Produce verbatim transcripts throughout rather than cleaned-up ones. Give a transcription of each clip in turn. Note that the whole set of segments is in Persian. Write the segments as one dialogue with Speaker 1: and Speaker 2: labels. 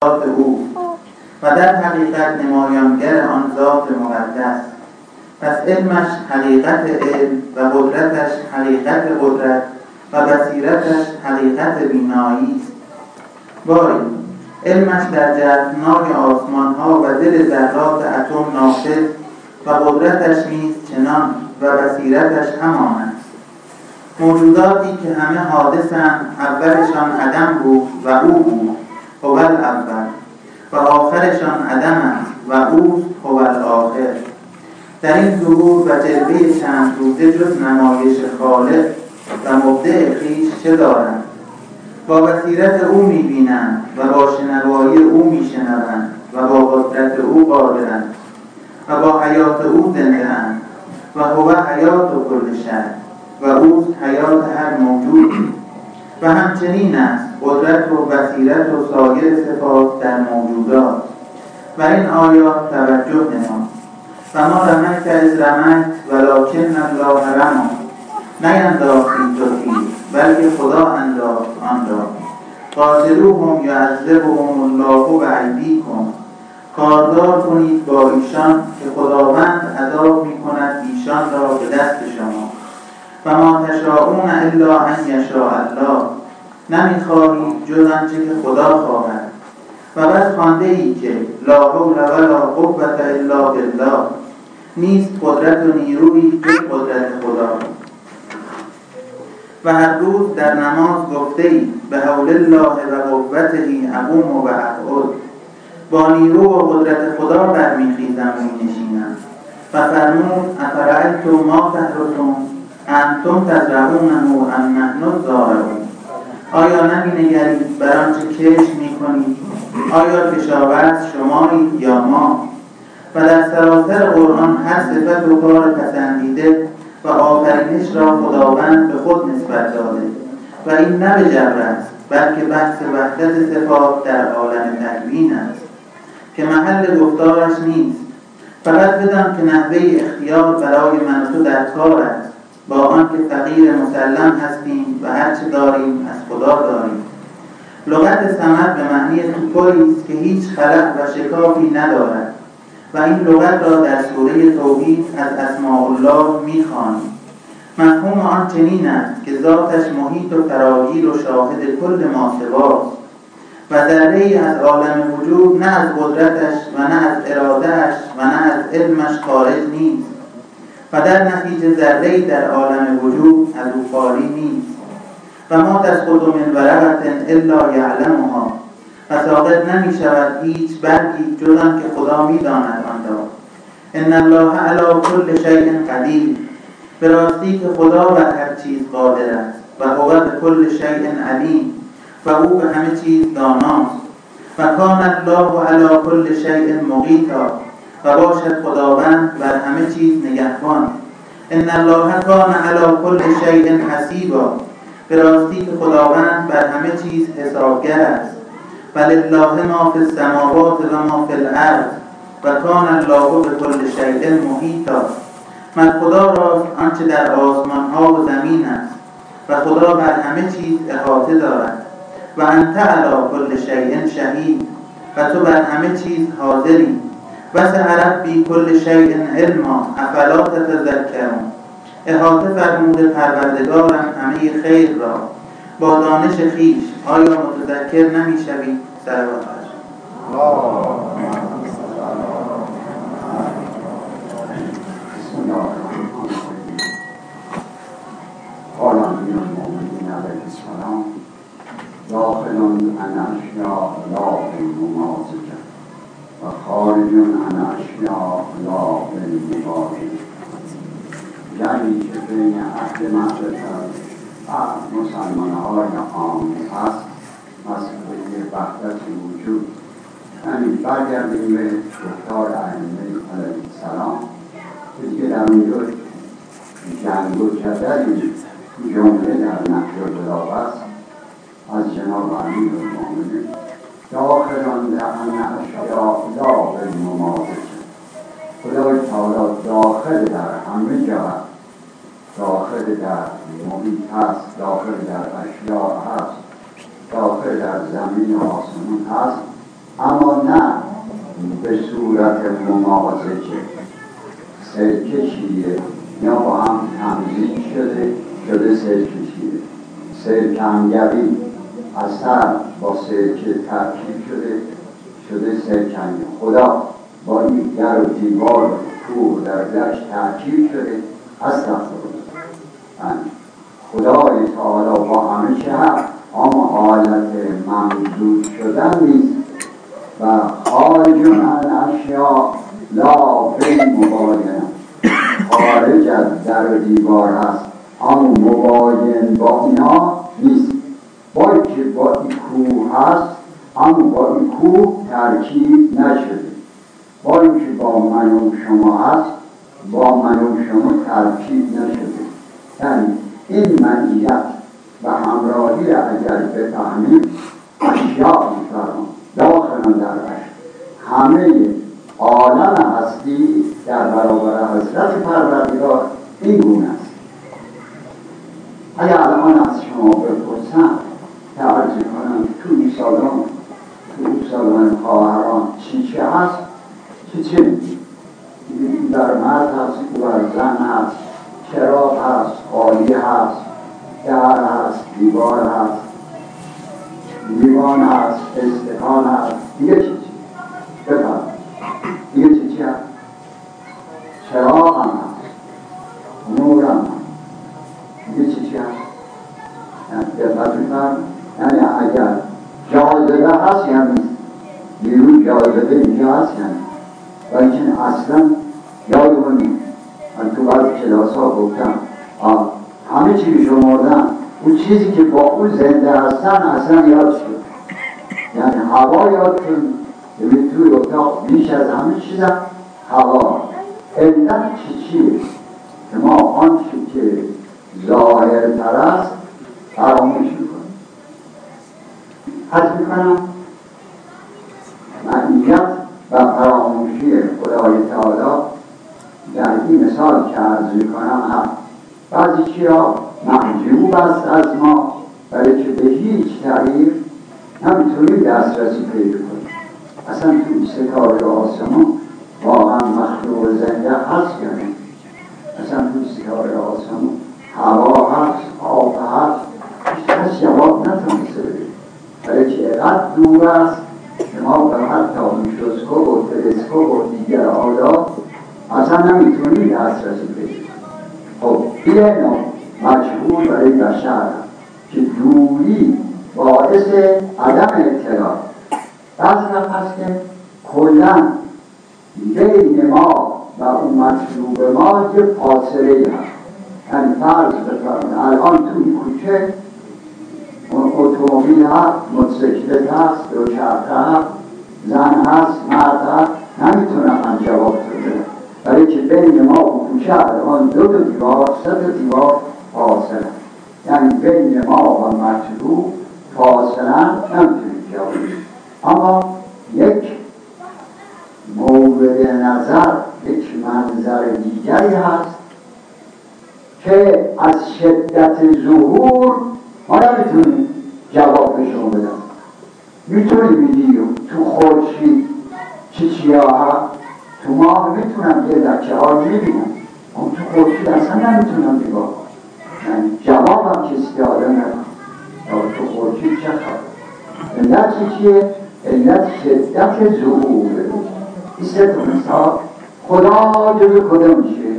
Speaker 1: او و در حقیقت نمایانگر آن ذات مقدس. پس علمش حقیقت علم و قدرتش حقیقت قدرت و بصیرتش حقیقت بینایی است. باری علمش در جهتنای آسمان ها و دل ذرات اتم نافذ و قدرتش نیز چنان و بصیرتش همان است. موجوداتی که همه حادثند، اولشان عدم بود و او بود هو الاول و آخرشان عدم است و او هو الاخر. در این ظهور و جلوه چند روزه جز نمایش خالق و مبدع خویش چه دارند؟ با بصیرت او می‌بینند و با شنوایی او می‌شنوند و با قدرت او قادرند و با حیات او زنده‌اند و هو حیات و کل شیء و اوست حیات هر موجود. و همچنین است قدرت و بصیرت و سایر صفات در موجودات. و این آیات توجه نما و ما رمک از رمک ولکن الله رمی، نینداختی تو تیر بلکه خدا انداخت آن را. قاتلوهم یعذبهم الله بایدیکم، کاردار کنید با ایشان که خداوند عذاب می کند ایشان را به دست شما. و ما تشاءون الا ان یشاء الله، نمیخواهید جز آنچه که خدا خواهد. و بس خوانده ای که لا حول ولا قوة الا بالله، نیست قدرت و نیرویی جز قدرت خدا. و هر روز در نماز گفته ای به حول الله و قوته اقوم و اقعد، با نیرو و قدرت خدا برمیخیزم و می‌نشینم. و فرمود افرأیتم ما تحرثون انتم تزرعونه ام نحن الزارعون، آیا نمی‌نگرید بر آنچه کشت می‌کنید؟ آیا کشاورز شمایید یا ما؟ و در سراسر قرآن هر صفت و کار پسندیده و آفرینش را خداوند به خود نسبت داده و این نه به جبر است، بلکه بحث وحدت صفات در عالم تکوین است که محل گفتارش نیست. فقط بدان که نحوه اختیار برای من و تو در کار است، با آن که فقیر مسلم هستیم و هر چه داریم از خدا داریم. لغت صمد به معنی توپلی است که هیچ خلق و شکافی ندارد و این لغت را در سوره توحید از اسماء الله می‌خوانیم. مفهوم آن چنین است که ذاتش محیط و فراگیر و شاهد کل ما سواست و ذره‌ای از عالم وجود نه از قدرتش و نه از ارادهش و نه از علمش خارج نیست و در نتیجه ذره‌ای در عالم وجود از او خالی نیست. و ما تسقط من ورقة الا یعلمها، و ساقط نمی شود هیچ برگی جز آن که خدا می داند آن را. ان الله علی کل شیء قدیر، به راستی که خدا بر هر چیز قادر است و هو به کل شیء علیم، و او به همه چیز داناست. و کان الله علی کل شیء مقیتا، و باشد خداوند بر همه چیز نگهبان. ان الله کان علی کل شیء حسیبا، به راستی که خداوند بر همه چیز حسابگر است. ولله ما فی السماوات و ما فی الارض و کان الله به کل شیء محیطا، من خدا راست آنچه در آسمان ها و زمین است و خدا بر همه چیز احاطه دارد. و انت علی کل شیء شهید، و تو بر همه چیز حاضری. وسع ربی کل شیء علما افلا تتذکرون، احاطه فرموده پروردگارم همه خیر را با دانش خیش، آیا متذکر نمی شوید؟ صلوات
Speaker 2: قال امیر المؤمنین علیه السلام داخل عن اشیاء لا بالممازجه و خارج عن اشیاء لا بالمبارزه، یعنی که بین اهل معرفت و مسلمان‌های عام هست مسئله وحدت وجود. یعنی برگردیم به گفتار ائمه علیه السلام که دیگه در اونجا جنگ و جدلی جمله در نهج البلاغه است از جناب امیر المؤمنین داخلان لعن اشیاء لا بالممازجه، خدای تعالی داخل در همه جهت، داخل در محیط هست، داخل در اشیاء هست، داخل در زمین و آسمان هست، اما نه به صورت ممازجه. سرکه چیه؟ یا با هم تمزیج شده شده سرکه چیه. سرکنگوی اثر با سرکه ترکیب شده شده سرکنگی. خدا با این در و دیوار کوه در دشت ترکیب شده استغفرالله. خدای تعالی با همه چه هست، اما حالت ممزوج شدن نیست و خارج عن اشیاء لا بین مباینه. خارج از در و دیوار هست اما مباین با اینا نیست. با که با این کوه هست اما با این کوه ترکیب نشده. با اینکه با من و شما هست با من و شما ترکیب نشده. یعنی این معنیت و همراهی را اگر بفهمیم اشیاء می‌فرماند داخل در اشیاء همه عالم هستی در برابر حضرت پروردگار این گونه است. اگر الان از شما بپرسم تعرض کنم تو این سالان تو سالان خواهران چی چه هست چی چه میگید؟ در مرد هست و بر زن هست، چراغ هست، خالی هست، در هست، دیوار هست، لیوان هست، استکان هست. دیگه چی چی؟ بفرم دیگه چی چی هست؟ چراغ هم هست، نور هم هست. دیگه چی چی هست؟ یعنی بفرم یعنی اگر جاذبه هست یعنی نیروی جاذبه اینجا هست یعنی و اینکه اصلا یادمونی من تو بعض کلاس ها گفتم همه چی شمردن اون چیزی که با اون زنده هستن اصلا یاد شد. یعنی هوا یاد کن یعنی توی اتاق بیش از همه چیزم هوا. علت چی چیه؟ که ما آنچه که ظاهرتر است فراموش میکنیم. حد میکنم معنیت و فراموشی خدای تعالی در این مثال که عرض میکنم هم بعضی چیزا محجوب است از ما ولی که به هیچ طریق نمیتونیم دسترسی پیدا کنیم. اصلا تو ستاره آسمان واقعا مخلوق زنده هست یا نه؟ اصلا تو ستاره آسمان هوا هست، آب هست، هیچ جواب نتونسته بده ولی که اینقدر دور است که ما به حتی میکروسکوپ و تلسکوپ و دیگر آلات اصلا نمیتونیم دسترسی پیدا کنیم. خب این نوع مجبور برای بشر که دوری باعث عدم اطلاع. بعضی وقت هست که کلن بین ما و اون مطلوب ما یه فاصله هست. یعنی فرض بفرمایید الان توی کوچه اتومبیل هست، موتورسیکلت هست، دوچرخه هست، زن هست، مرد هست، نمیتونم من جواب بدم برای که بین ما و کوچه الان دو تا دیوار سه تا دیوار فاصله. یعنی بین ما و مطلوب فاصله نمیتونیم جواب بدیم. اما یک مورد نظر یک منظر دیگری هست که از شدت ظهور ما نمیتونیم جواب به شما بدم. میتونیم میدیم تو خورشید چی چیا هست، تو ماه میتونم یه لکه ها میبینم اما تو خورشید اصلا نمیتونم نگاه کنم. یعنی جواب هم کسی داده نکنم تو خورشید چه خواهد. علت چیه؟ علت شدت ظهوره. این سه تا مثال خدا جزو کدام میشه؟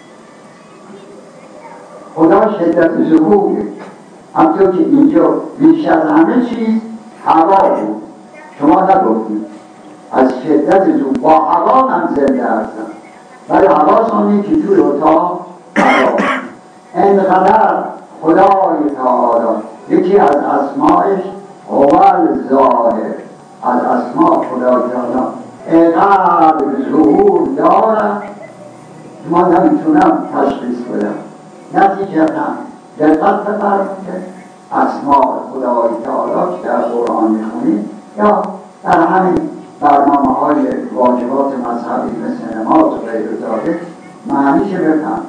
Speaker 2: خدا شدت ظهوره. همطور که اینجا بیش از همه چیز هوا بود. شما نگفتید از شدت ظهور با هوا هم زنده هستم ولی هوا سانی که توی اتاق هوا. انقدر خدای تعالی یکی از اسمایش اول ظاهر از اسماء خدای تعالی اینقدر ظهور دارم ما نمیتونم تشخیص بدم. نتیجتا دقت بفرمایید اسماء خدای تعالی که در قرآن میخونید یا در همین برنامه های واجبات مذهبی مثل نماز و غیر ذالک معنیش بفهم.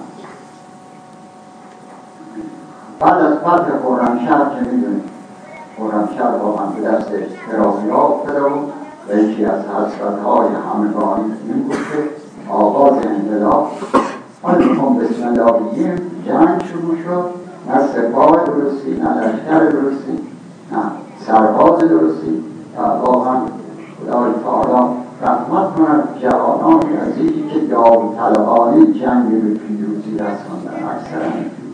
Speaker 2: بعد از فتح خرمشهر که میدونید خرمشهر واقعا به دست اعتراضی ها افتاده بود و یکی از حسرت‌های همگانی این بود که آغاز انقلاب آن میخوام بسم الله بگیم جنگ شروع شد، نه سپاه درستی، نه لشکر درستی، نه سرباز درستی. واقعا خدای تعالی رحمت کند جوانانی عزیزی که داوطلبانه جنگ به پیروزی رساندن. اکثرا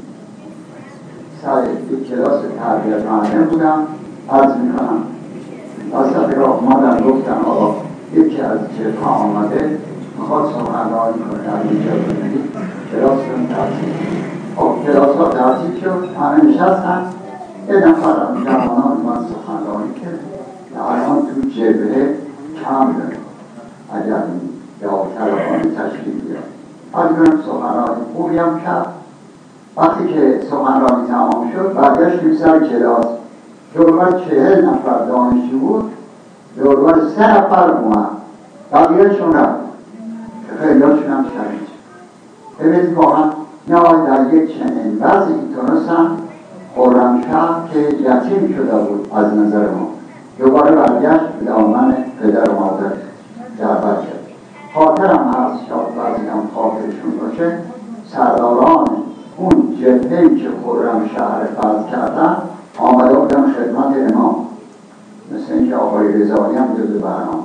Speaker 2: سر یک کلاس تربیت معلم بودم، عرض میکنم وسط راه اومدن گفتن آقا یکی از جبهه آمده میخواد سخنرانی کنه در اینجا ببینید کلاس رو ترتیب. خب کلاس ها ترتیب شد، همه نشستن، یه نفر از جوانان من سخنرانی کرد. الان تو جبهه کم داریم اگر داوطلبانه تشکیل بیاد. اگر سخنرانی خوبی هم کرد. وقتی که سخنرانی تمام شد برگشتیم سر کلاس. دوربر چهل نفر دانشجو بود، دوربر سه نفر اومد، بقیه‌شون رفت که خیلی‌هاشون هم شهید. ببینید واقعا نه در یک چنین وضعی تونستن خرمشهر که یتیم شده بود از نظر ما دوباره برگشت به دامن پدر و مادر دعوت کرد. خاطرم هست، شاید بعضی هم خاطرشون باشه، سرداران اون جبهه‌ای که خرمشهر فتح کردن آمده بودن خدمت امام، مثل اینکه آقای رضایی هم جزو برنامه.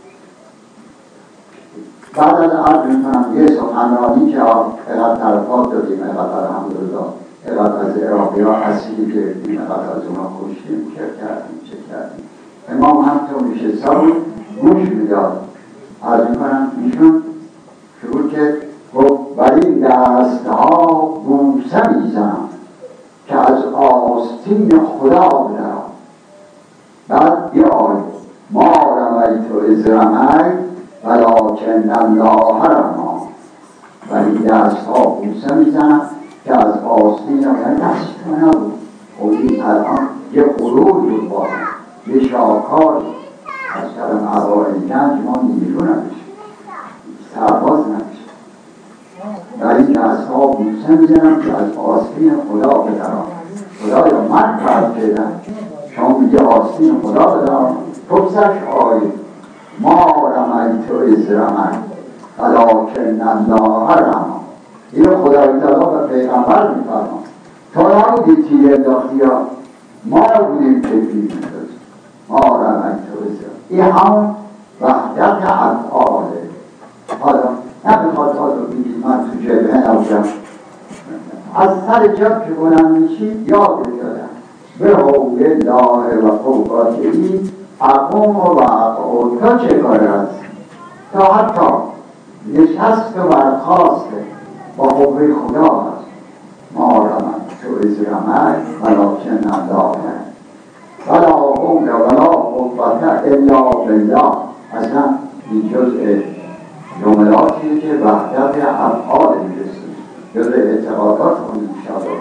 Speaker 2: بعد از عرض میکنم یه سخنرانی که اقدر طرفات دادیم، اقدر الحمدلله اقدر از عراقی ها اصیل گرفتیم، اقدر از اونا کشتیم، چه کردیم چه کردیم. امام هم تو میشه سال گوش میداد. عرض میکنم ایشون شروع که گفت بر این دستها بوسه میزنم که از آستین خدا بدرم. بعد یه آیه ما رمیت از رمی ولکن الله رمی. بر این دستها بوسه میزنم که از آستین خدا دست تو نبود. خب این الان یه غرور بود باید یه شاکار از کلم عوائل گنج ما نیرو نمیشه، سرباز نمیشه. در این دستها بوسه میزنم که از آستین خدا بدرم. خدایا من فرد کردم، شما میگه آستین خدا بدرم، توبسش آیه ما رمیت از رمی ولکن الله رمی. اینو خدای تعالی به پیغمبر میفرما تو نبودی تیر انداختی ها، ما بودیم که تیر میندازیم. ما رمیت از رمی این همون وحدت افعاله. حالا نمیخواد حالا بگید من تو جبهه نبودم، از سر جب که بلند میشید یاد دادم به حول الله و قوته اقوم و اقعود. تا چه کار هست؟ تا حتی نشست و برخواست با قوه خدا هست. ما رمیت از رمی ولکن الله ولا حول ولا قوة الا بالله. اصلا این جزء جملاتیه که وحدت افعال میرسه، جزء اعتقادات خودی شده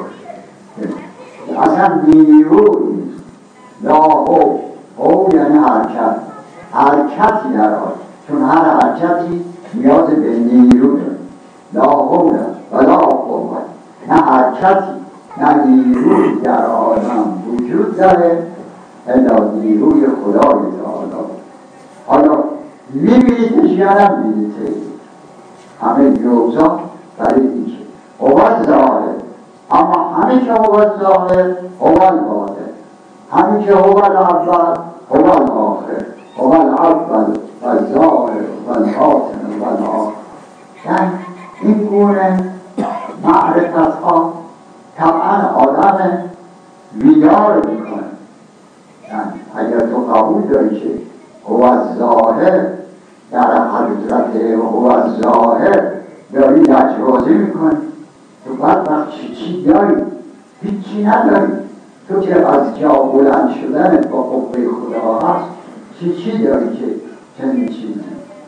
Speaker 2: باشه. اصلا نیروی نیست. لا حول، حول یعنی حرکت، حرکتی در آن، چون هر حرکتی نیاز به نیرو داره. لا حول ولا قوة، نه حرکتی نه نیروی در آدم وجود داره الا نیروی خدای تعالی. حالا میبینیدش یا نمیبینیدش؟ همه جوزا برای اینکه قوت ظاهر، اما همه که قوت ظاهر قوت باطن، همه که قوت اول قوت آخر، قوت اول و ظاهر و باطن و آخر. یعنی این گونه معرفت ها طبعا آدم بیدار میکنه. یعنی اگر تو قبول داری که قوت ظاهر در حضرت قوت ظاهر داری لجبازی میکنی، تو بعد وقت چی چی داری؟ هیچی نداری. تو که از جا بلند شدن با قوه خدا هست چی چی داری که چنین چیزی؟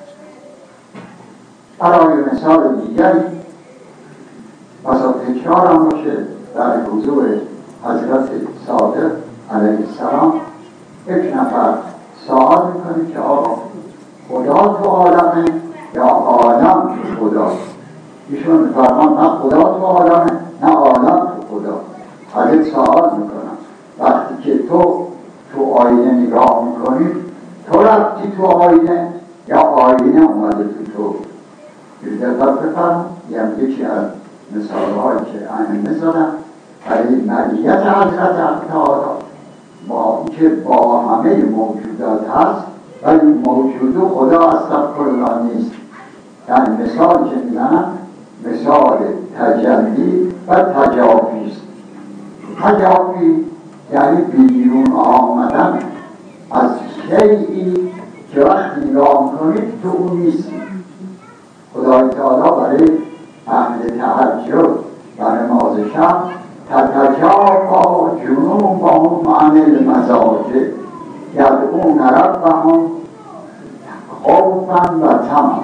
Speaker 2: برای مثال دیگری بسا تکرار هم باشه، در حضور حضرت صادق علیه السلام یک نفر سوال میکنه که آقا خدا تو عالمه یا عالم تو خدا؟ ایشون میفرمان نه خدا تو عالمه نه عالم تو خدا. حضرت سوال میکنم وقتی که تو تو آینه نگاه میکنی تو رفتی تو آینه یا آینه اومده تو تو دقت بفرم. یعنی یکی از مثالهایی که ائمه زدن برای ملیت حضرت حق تعالی با که با همه موجودات هست ولی موجود خدا استغفرالله نیست. یعنی مثال که میزنن مثال تجلی و تجافی است. تجافی یعنی بیرون آمدن از شیئی که وقتی نگاه کنید تو اون نیستی. خدای تعالی برای اهل تهجد و نماز شب تتجافی جنوبهم عن المضاجع یدعون ربهم خوفا و طمعا.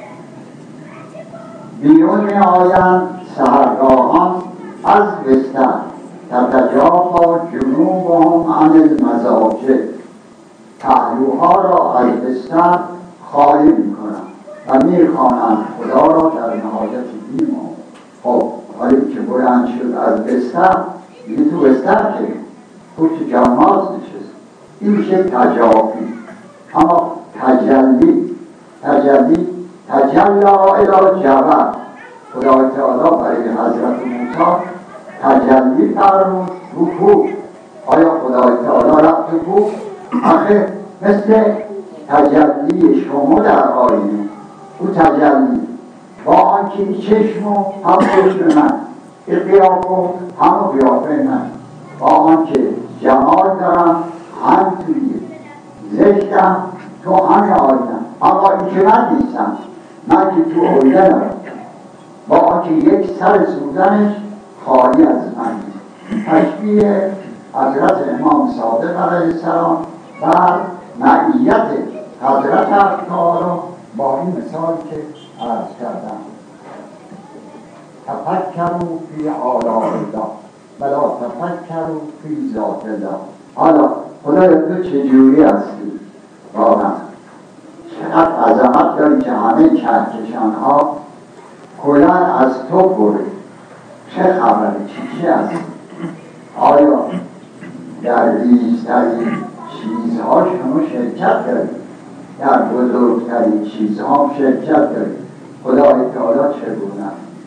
Speaker 2: بیرون می آیند سحرگاهان از بستر تتجافی جنوبهم عن المضاجع، پهلوها را از بستر خالی می کنند و می خوانند خدا را در نهایت بیم. خب حالی که بلند شد از بستر دیگه تو بستر که پشت جماز نشست، این میشه تجافی. اما تجلی تجلی تجلا الی جبل، خدای تعالی برای حضرت موسی تجلی فرمود رو کوه. آیا خدای تعالی رفت تو کوه؟ آخه مثل تجلی شما در آینه او تجلی با آنکه این چشم و هم چشم من، این قیافه و هم قیافه من، با آنکه جمال دارم هم توی زشتم تو همه آینم، اما این که من نیستم، من که تو آینه دارم، با آنکه یک سر سوزنش خالی از من نیست. تشبیه حضرت امام صادق علیه السلام و معیت حضرت حق تعالی با این مثال که عرض کردم. تفکروا فی آلاء الله ولا تفکروا فی ذات الله. حالا خدای تو چجوری هستی؟ واقعا چقدر عظمت داری که همه کهکشان ها کلا از تو بره. چه خبره؟ چی چی هستی؟ آیا در ریزترین چیزها شما شرکت داری؟ در بزرگترین چیزها شرکت داری؟ خدای تعالی چگونه؟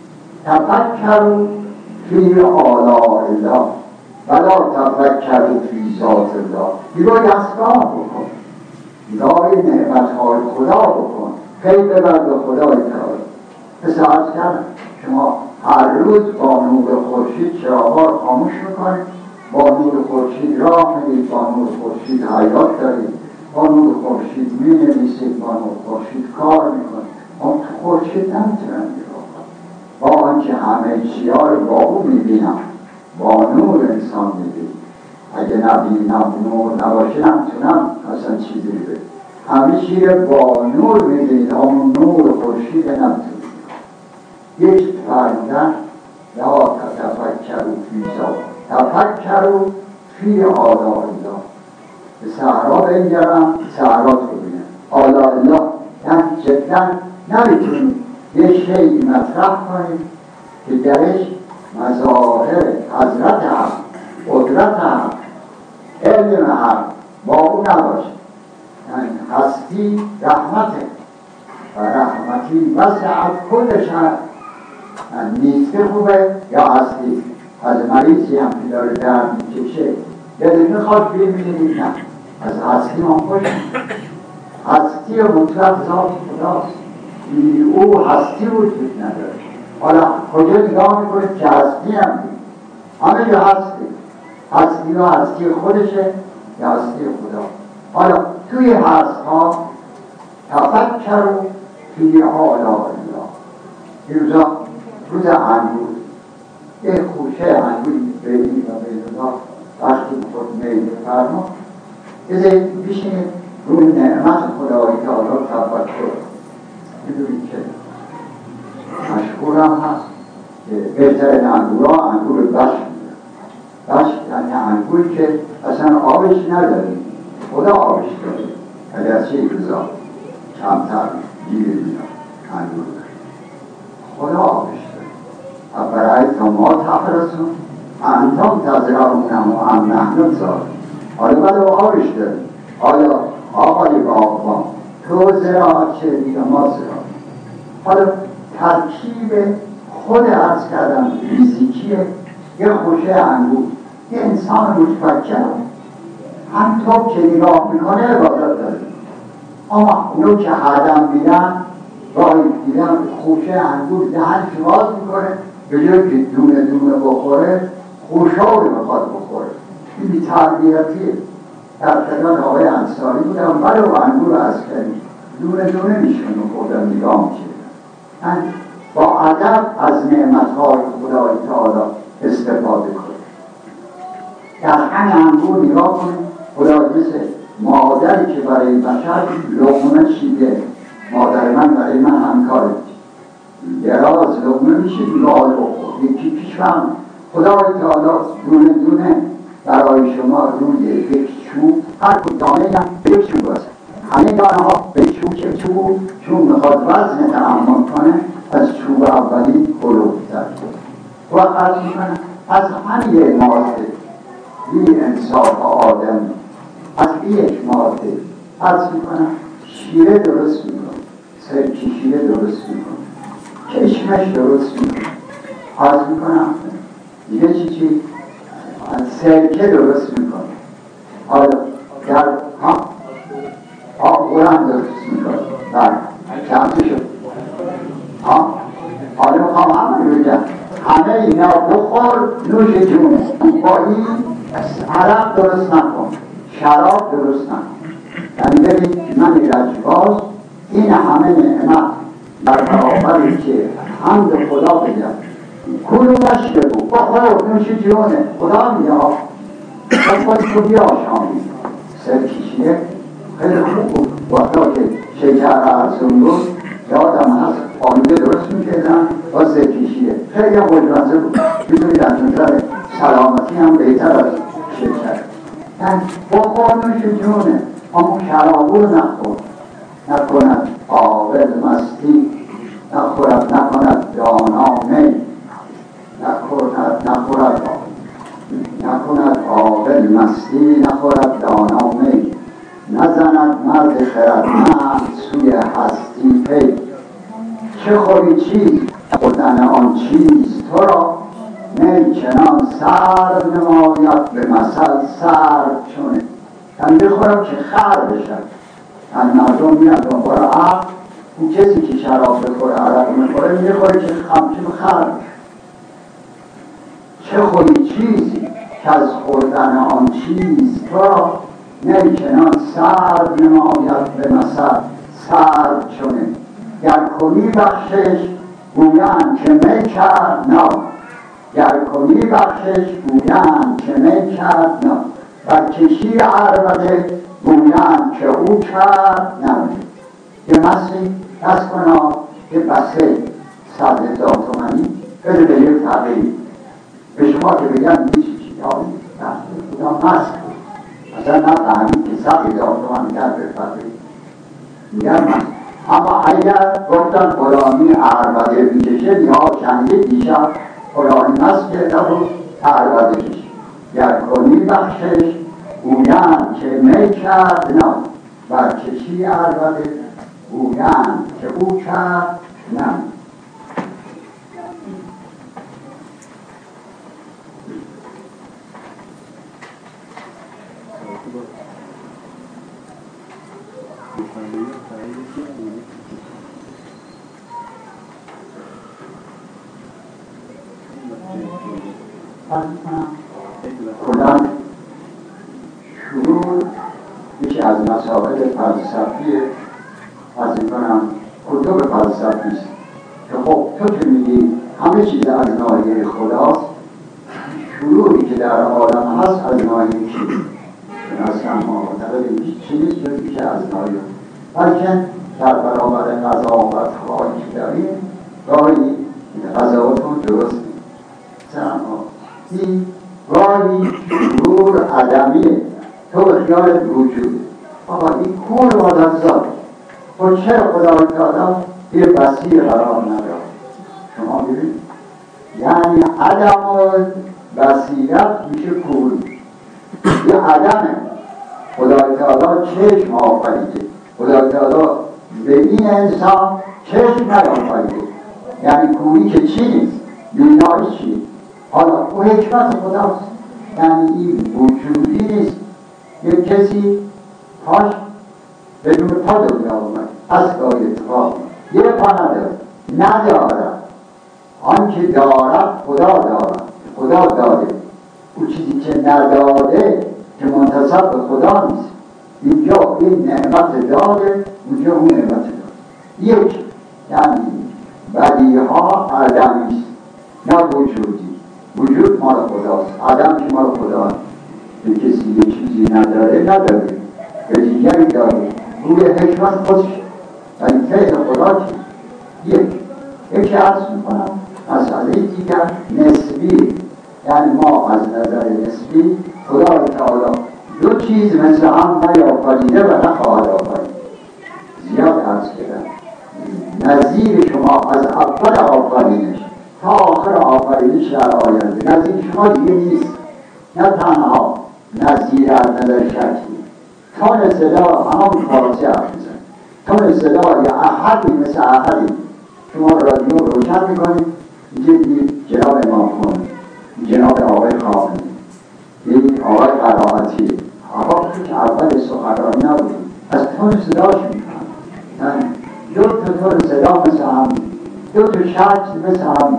Speaker 2: تفکروا فی آلاء الله ولا تفکروا فی ذات الله. نگاه دستگاه بکن، نگاه نعمتهای خدا بکن، پی ببر به خدای تعالی. مثل عرض کردم شما هر روز با نور خورشید چراغ‌ها رو خاموش میکنید، با نور خورشید راه میرید، با نور خورشید حیات دارید، با نور خورشید می‌نویسید، با نور خورشید کار میکنید. اون تو خورشید نمیتونن نگاه کنم، با آنکه همه چیزها رو با او میبینم، با نور انسان میبینم. اگه نبینم نور نباشه نمیتونم اصلا چیزی ببینم. همه چیز با نور میبینید، اون نور خورشید نمیتونم. یک فرمودن لا تتفکروا فی ذات، تفکروا فی آلاء الله. به صحرا بنگرم، صحرا تو ببینم. آلاء الله یعنی جدا نمیتونید یه شیعی مطرح کنید که درش مظاهر حضرت حق، قدرت حق، علم حق با او نباشه. یعنی هستی رحمته و رحمتی وسعت کل شیء. نیستی خوبه یا هستی؟ از مریضی هم که داره درد میکشه دلش میخواد ببینید، نه از هستی هم خوشه. هستی مطلق ذات خداست، او هستی وجود نداره. حالا کجا نگاه میکنید که هستی هم دید؟ همه جا هستی، هستی و هستی خودشه یا هستی خدا. حالا توی هست ها تفکروا فی آلاء الله. یه روزا روز انگور یه خوشه انگوری بینی و بیدودا وقتی خود میل فرما یه بیشنید روی نعمت خدایی تعالی تفکر. میدونید که مشهور هم هست که بهترین انگورها انگور بشت میدن. بشت یعنی انگوری که اصلا آبش نداریم، خدا آبش داریم. اگر چه روزا کمتر گیره میدن انگور خدا آبش داریم. و برای تا ما تفرسون انتام تزرعونم و هم نحن زار. حالا باید آبش داریم. آیا آقای باغبان تو زراعت کردی یا ما زراعت. حالا ترکیب خود عرض کردم فیزیکیه، یه خوشه انگور، یه انسان متفکر همطور که نگاه میکنه عبادت داره. اما اونو که هدم بیدن رای دیدن خوشه انگور دهنش باز میکنه، به جایی که دونه دونه بخوره خوشاوی میخواد بخوره. این بی تربیتیه. در کنار آقای انصاری بودم ولو انگور از کردیم دونه دونه میشون میخوردم نگاه میکردم. با ادب از نعمتهای خدای تعالی استفاده کنیم. در همین انگور نگاه کنیم، خدای مثل مادری که برای بشر لقمه چیده، مادر من برای من همکاره دراز لقمه میشه لال بخور، یکی پیشم خدای تعالی دونه دونه برای شما روی یک چوب، هر کدامه هم به یک چوب باشه، همه دانه ها به چوب که چوب چون میخواد وزن تعمل کنه از چوب اولی بلوتر و قرض میکنه. از همین ماده بی انصاف آدم از یک ماده عرض میکنم شیره درست میکنم، سرکی شیره درست میکنم، کشمش درست میکنم، عرض میکنم دیگه چی چی سرکه درست میکنم، حالا در آقورم درست میکنم. بله چند شد حالا میخوام همه بگم همه اینا بخور نوش جونه، با این عرق درست نکن، شراب درست نکن. یعنی ببین من رجباز این همه نعمت در برابری که حمد خدا بگم کلو نشبو بخور نوش جونه خدا میاد و خود خودی آشامی سرکیشیه خیلی خوب بود. وقتا که شکر ارزون بود یادم هست آلوده درست میکردن با سرکیشیه خیلی هم خوشمزه بود. میتونی در نظر سلامتی هم بهتر از شکر. یعنی بخور نوش جونه اما شرابو رو نخور، نکند آبل مستی، نخورد نکند دانا می، نخورد نخورد نکند آبل مستی، نخورد دانا می، نزند مرد خردمند سوی هستی پی. چه خوری چیز خوردن آن چیز تو را، می چنان سر نماید به مثل سر چونه. یعنی بخورم که خر بشم. یعنی مردم میان دنبال عقل، اون کسی که شراب بخوره عرق میخوره میخوره که همچون خر بشم. چه خوری چیزی که از خوردن آن چیز تو را، می چنان سر نماید به مثل سر چونه. گر کنی بخشش گویند که می کرد نه، گر کنی بخشش گویند که می کرد نه، و کشی عربده گویند که او کرد نمونه. یه مسی دست کنا که بسه صد هزار تومنی بده به یک تغییر به شما که بگن هیچ چی یادی بودم مست بود مثلا نفهمید که صد هزار تومنی در به تغییر میگن مست. اما اگر گفتن فلانی عربده میکشه یا چندی دیشب فلانی مست کرده بود عربده کشه. گر کنی بخشش گویند که می کرد نه، بر کشی عربده گویند که او کرد نه. کلا شروع یکی از مسائل فلسفی از این کنم کتب فلسفی است که خب تو که میگی همه چیز از ناحیه خداست، شروعی که در عالم هست از ناحیه کی؟ به نظر ما معتقد هیچ چیز جزی که از ناحیه، بلکه در برابر قضاوت خواهی که داریم گاهی قضاوتون درست نیست. این گاهی شرور عدمیه، تو به خیالت وجوده آقا این کور آدم زاد تو چرا خدای تعالی یه بسیر قرار نداره؟ شما ببینید یعنی عدم و بصیرت میشه کوری. یه عدمه خدای تعالی چشم آفریده، خدا تعالی به این انسان چشم نیافریده، یعنی گویی که چی نیست، بینایی چی، حالا او حکمت خداست، یعنی این وجودی نیست یک کسی پاش بدون پا دنیا آمد، اصلا اتفاق یه پا نداره، ندارد، آنچه دارد خدا دارد، خدا داده. او چیزی که نداده که منتصب به خدا نیست، اینجا این نعمت داده، اونجا اون نعمت داده. یک یعنی بدیها عدمی است، نه وجودی. وجود مال خداست، عدم که مال خداست. به کسی یه چیزی نداره نداره، به دیگری داره، روی حکمت خودش. ولی فعل خدا چی؟ یک یکی عرض میکنم مسئله دیگر نسبی، یعنی ما از نظر نسبی خدا تعالی دو چیز مثل هم نیافریده و نخواهد آفرید. زیاد عرض کردم نظیر شما از اول آفرینش تا آخر آفرینش در آینده نظیر شما دیگه نیست. نه تنها نظیر از نظر شکلی، تون صدا همون فارسی حرف میزنه، تون صدا یا احدی مثل احدی. شما رادیو روشن میکنید اینجا جناب امام خمینی، جناب آقای خامنه‌ای، این آقای قرائتی، آقا که اول سخنرانی نبود، از تون صداش میکنن، دو تا تون صدا مثل هم، دو تا شکل مثل هم،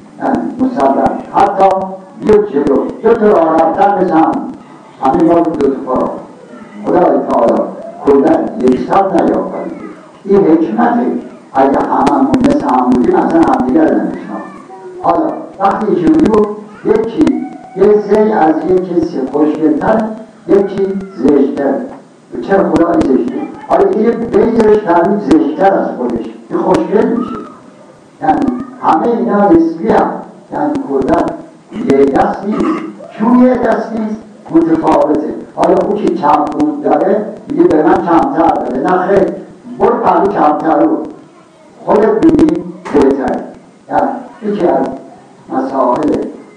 Speaker 2: مسلم، حتی بیا جلو دو تا راه رفتن مثل هم، همین ما دو تا پا خدای تعالی کلن یک صد نیافرید. این حکمته. اگه هممون مثل هم بودیم اصلا همدیگر نمیشنم. حالا وقتی جوری بود یکی یک زی از یک کسی خوشگلتر، یکی زشتر. چرا خدای زشته؟ حالا این بگیرش همین زشتر از خودش این خوشگل میشه. یعنی همه اینا نسبی هم، یعنی کردن یه دست نیست، چون یه دست نیست متفاوته. حالا او که کم بود داره میگه به من کمتر داره، نه خیلی برو پهلو کمتر رو خودت بینی بهتر. یعنی یکی از مسائل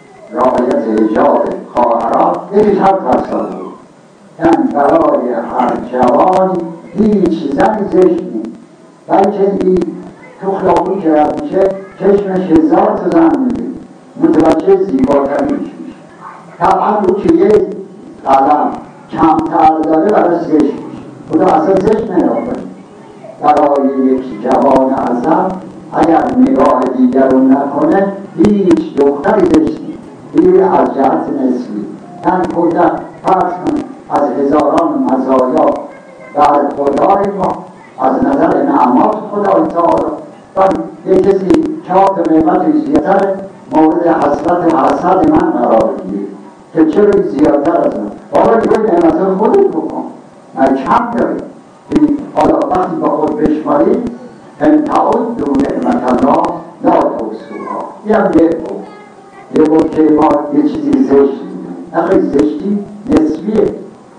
Speaker 2: رعایت حجاب خواهران یکی هم فرسان بود، یعنی برای هر جوانی هیچ زنی زشت نیست، بلکه این تو خیابون که رفت میشه چشمش هزار تا زن میده، متوجه زیباتری میشه. طبعا رو که یه قلم کمتر داره برای زشت میشه. خدا اصلا زشت نیافرید. برای یک جوان اعظم اگر نگاه دیگرون نکنه هیچ دختری زشت نیست. این از جهت نسبی، یعنی کلا فرض کنید از هزاران مزایا در خدای ما از نظر نعمات خدای تعالی و یک کسی چهار تا نعمت زیادتر مورد حسرت و حسد من قرار بگیره که چرا زیادتر از من، حالا دیگه نعمت خودت بکن، من کم داری. حالا وقتی با خود بشمارید ان تعدوا نعمت الله لا تحصوها، این هم یه بود یه بود که ما یه چیزی زشت میدونیم. نخیلی زشتی نسبیه،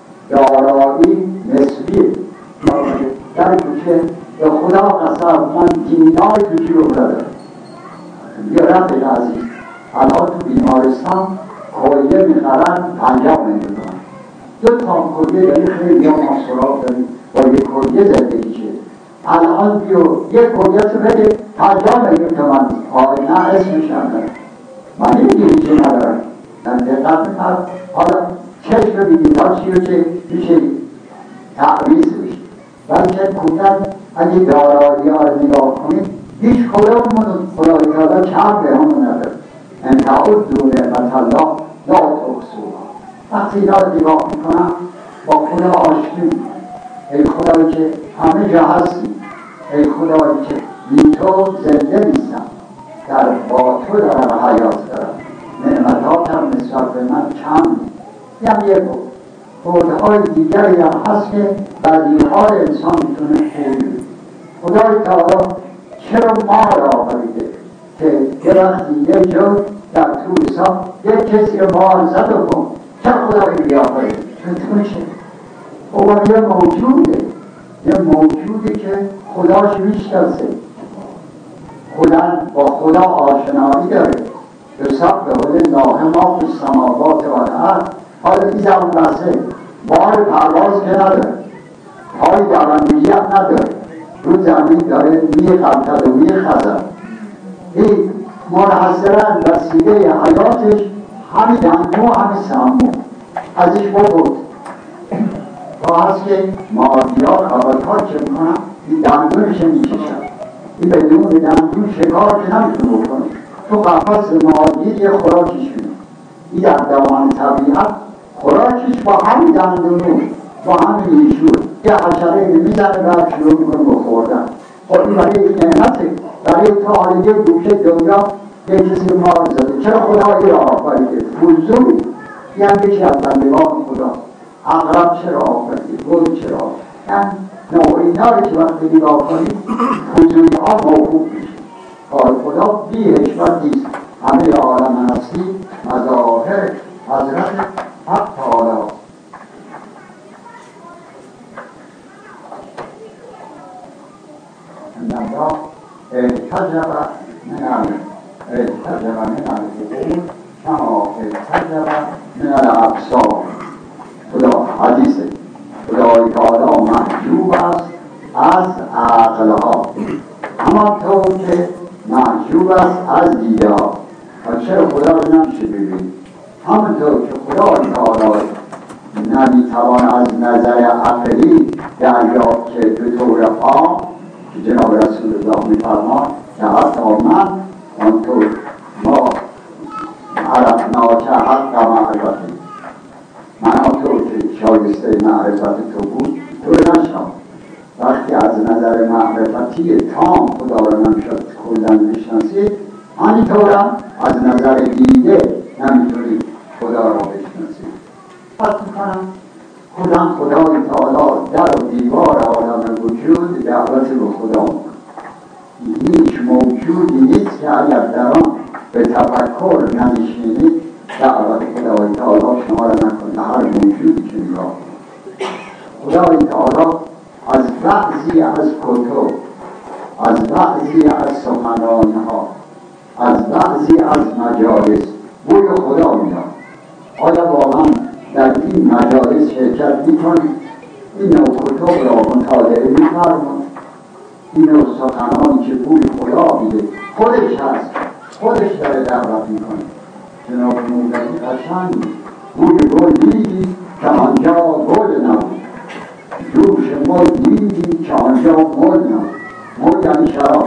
Speaker 2: دارایی نسبیه. در کوچه به خدا قسم من دینای کوچی رو بردارم. یه رفت عزیز الان تو بیمارستان کلیه میخرن پنجاه میلیون تومان. دو تا کلیه داری خیلی یا ما سراغ داریم با یک کلیه زندگی شد. الان بیو یک کلیه تو بده پنجاه میلیون تومان. آره نه اسمش هم دارم، من این هیچی ندارم. من دقت میکنم حالا چشم بگید چی رو که میشه تعویض بشه. بلکه کلن اگه دارایی ها رو نگاه کنید هیچ کداممون خدای تعالی کم به همون نداره. ان تعدوا نعمت الله لا تحصوها. وقتی اینا رو نگاه میکنم با خدا آشتی، ای خدایی که همه جا هستی، ای خدایی که بی تو زنده نیستم، در با تو دارم حیات دارم، نعمتاتم نسبت به من کم نیست. یم یک بود خودهای دیگری هم هست که بدیهای انسان میتونه خوبی. خدای تعالی چرا ما را آفریده که یه وقتی یه جو در طول سال یک کسی رو مال زد و کن، چرا خدای بیافریده؟ میتونه چه؟ او یه موجوده، یه موجودی که خداش میشناسه، خدا با خدا آشنایی داره. یسبح لله ما فی السماوات و الارض. حالا این زمان بسه بار پرواز که نداره، پای دوندگی محدودیت نداره، رو زمین داره میخلطد و میخزد. این منحصرا وسیله حیاتش همین دندون و همین سمو ازش ببود تا هست که مادیا کابت ها چه میکنن این دندونش میکشن. این بدون دندون شکار که نمیتونه بکنه، تو قفص مادی یه خوراکش میده. این در دوام طبیعت خوراکش با همین دندون با همین ایشون یه حشره میزنه و شروع میکنه بخوردن. خب این برای این نعمته، برای تا حالا یه گوشه دنیا یه کسی مار زده. چرا خدا این را آفریده؟ فوزوی یعنی یکی از بندگان خدا. عقرب چرا آفریده؟ گل چرا؟ یعنی نوع اینا رو که وقتی نگاه کنید فوزوی ها موقوف میشه. کار خدا بی حکمت نیست. همه عالم هستی مظاهر حضرت حق تعالی. انما ارتجب من ارتجب من العقول کما ارتجب من الابصار. خدا حدیثه خدای تعالی محجوب است از عقلها، همانطور که محجوب است از دیده ها. و چرا خدا رو نمیشه ببینید؟ همانطور که خدای تعالی نمیتوان از نظر عقلی دریافت که به طور عام که جناب رسول الله میفرمان که حتی من آنطور ما عرفنا که حق معرفتی، من آنطور که شایسته معرفت تو بود تو نشم. وقتی از نظر معرفتی تام خدا را نمیشد کلن بشناسید، همینطورم از نظر دیده نمیتونید خدا را بشناسید. پس میکنم خدا خدای تعالی در و دیوار عالم وجود دعوت به خدا میکنه. هیچ موجودی نیست که اگر در آن به تفکر ننشینید دعوت خدای تعالی شما را نکنه. هر موجودی که نگاه خدای تعالی از بعضی از کتب، از بعضی از سخنرانی‌ها، از بعضی از مجالس بوی خدا میاد. آیا واقعا در این مجالس شرکت میکنید؟ این نوع کتب را مطالعه میفرمایید؟ این نوع سخنانی که بوی خدا میده خودش هست، خودش داره دعوت میکنه. جناب مولوی قشنگ بوی گل دیدی که آنجا گل نبود، جوش مل دیدی که آنجا مل نبود. مل یعنی شراب.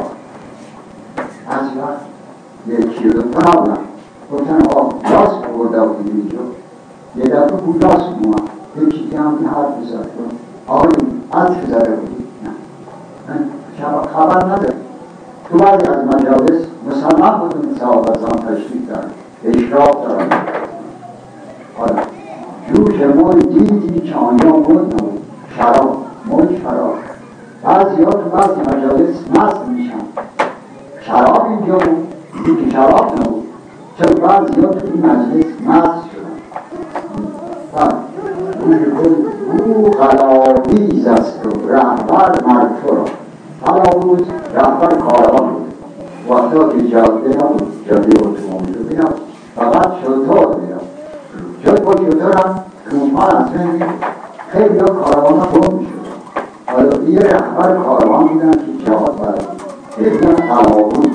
Speaker 2: از وقت یکی رو پنابدن گفتن آقا لاس بورده بودی اینجا. یه دفعه بود لاس مومد یکی که هم که حرف بزد آقایی از که زده بودی؟ نه شما خبر نداره. تو بعضی از مجالس مسلمان بودن صاحب از آن تشریف دارن اشراف دارن. حالا جوش مل دیدی که آنجا مل نبود، شراب مل شراب. بعضی ها تو بعضی مجالس مست میشن، شراب اینجا بود دیگه شراب نبود. چرا بعضی ها تو این مجلس مست شدن؟ او قلاویز است و رهبر مرد را. قلاویز رهبر کاروان بود. وقتا که جاده نبود، جاده اتومبیل بیاد فقط شطور بیاد. شد با شطور هم توفان از بین خیلی ها کاروان ها گم میشد. حالا یه رهبر کاروان بودن که جهاد برد بگن قلاویز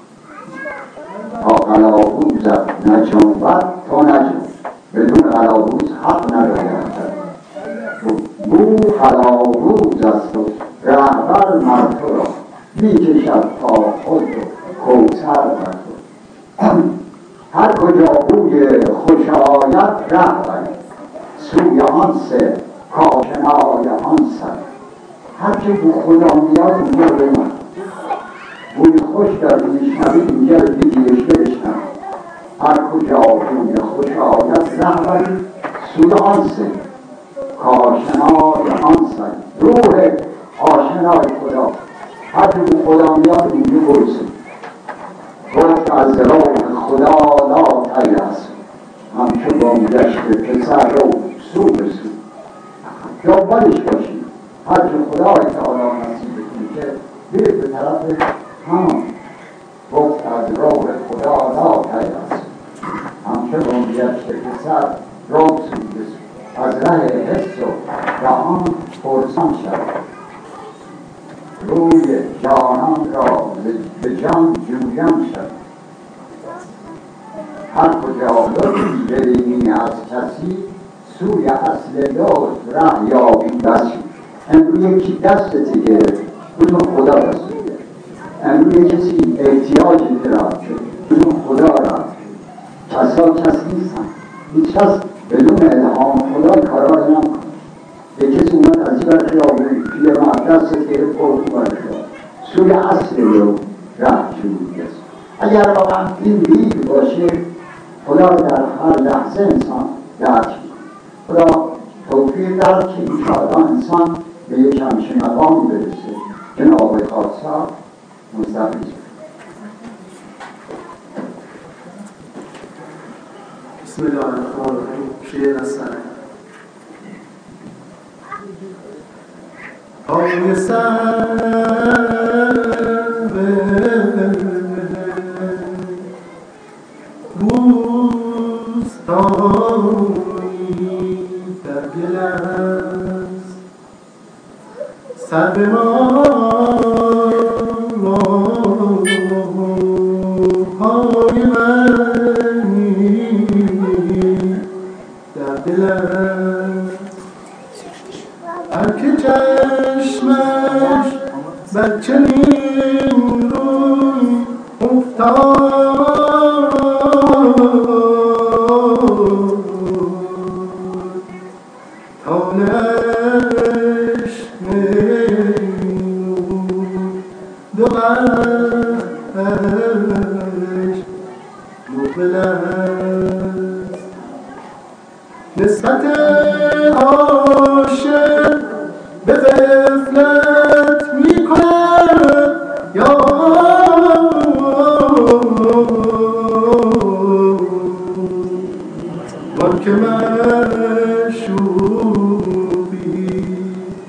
Speaker 2: تا قلاویز نجنبد تا نجنب، بدون قلاویز حق ندارد. بو قلاویز است و رهبر مرد را می کشد تا خود کوثر بر تو. هر کجا بوی خوش آید رهبر سوی آن سه کاشنای آن سر. هر که بو خدا میاد اونجا بمن. بوی خوش داری میشنوید اینجا دیگیش بشنم. هر کجا بوی خوش آید رهبر سوی آن سه کاشنای آن سر. روح آشنای خدا هر که بو خدا میاد اونجا برسید. گفت از راه خدا لا تیرس، همچون بامگشت پسر رو سو به سو. دنبالش باشید. هر که خدای تعالی نصیب کنید که برید به طرف همان. گفت از راه خدا لا تیرس، همچون بامگشت پسر رو سو به سو. از ره حس و دهان پرسان شد. روی جانان را به جان جویان شد. هر کجا لطفی ببینی از کسی سوی اصل لطف ره یابی بسی. امروز یکی دستت گرفت بدون خدا دست گرفت. امروز کسی احتیاج دارد بدون خدا را کسا کس نیستن. هیچ کس بدون الهام خدا کارا رو نمی‌کنه. یک کسی اومد از این ور خیابون پیرمرد دستت گرفت برد اون ور خیابون سوی اصل رو ره جویی است. اگر واقعا این دید باشه خدا در هر لحظه انسان درک می‌کنه. خدا توفیق داد که انشاءالله انسان به یک همچین مقامی برسه که نابه خاصا مستقیم شد.
Speaker 3: بسم الله الرحمن الرحیم. شعر از سر پای سر بوستانی در گل است سر به ما پای منی در دل است هر که چشمش بر چنین روی افتاد تانش میرون دو قدش مقبل است نسبت عاشق به غفلت میکند یا وان که معشوقی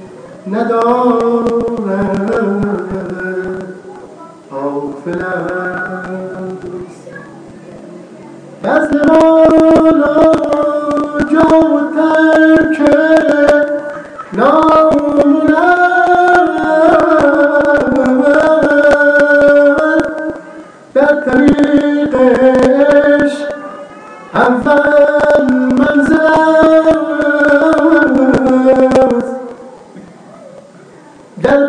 Speaker 3: ندارد غافل است بزد مالا جا و ترک ناموند در طریقش اول منزل است در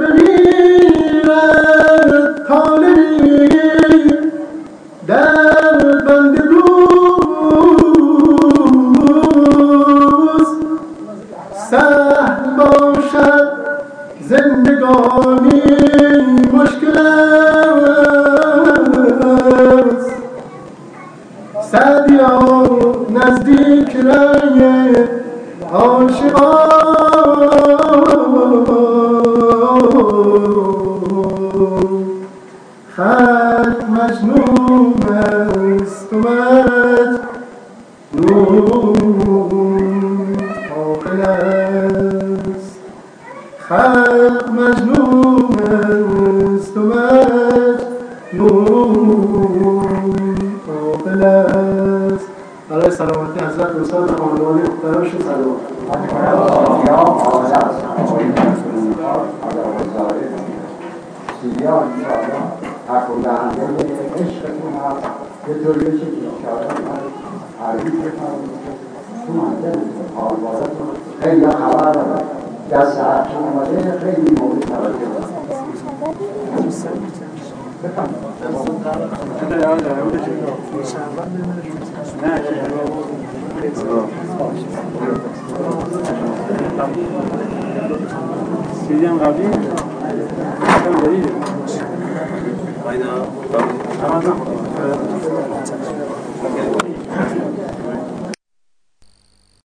Speaker 3: بمیرد طالبی در بند روز سهل باشد زندگانی مشکل است سعدیا نزدیک رنگ عاشقان خلق مجنون است و مجنون عاقل است خلق مجنون است و مجنون عاقل است. برای سلامتی حضرت رسول خانواده مختارش سلام
Speaker 2: سیدیا انشاءالله تکون دهنده عشقتون هست به طوری که انشاءالله من عربی بکنم تو منزلتون خانوادتون خیلی خبر دارم دست ساعتون اومده خیلی مورد توجه دارم
Speaker 3: سیدی هم قبلی کم دارید
Speaker 4: Aynen.